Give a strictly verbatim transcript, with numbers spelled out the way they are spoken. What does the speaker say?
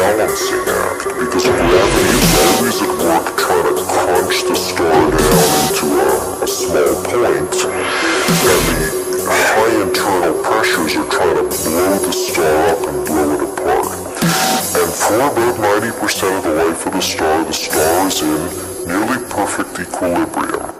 balancing act, because gravity is always at work trying to crunch the star down into a, a small point, and the high internal pressures are trying to blow the star up and blow it apart. And for about ninety percent of the life of the star, the star is in nearly perfect equilibrium.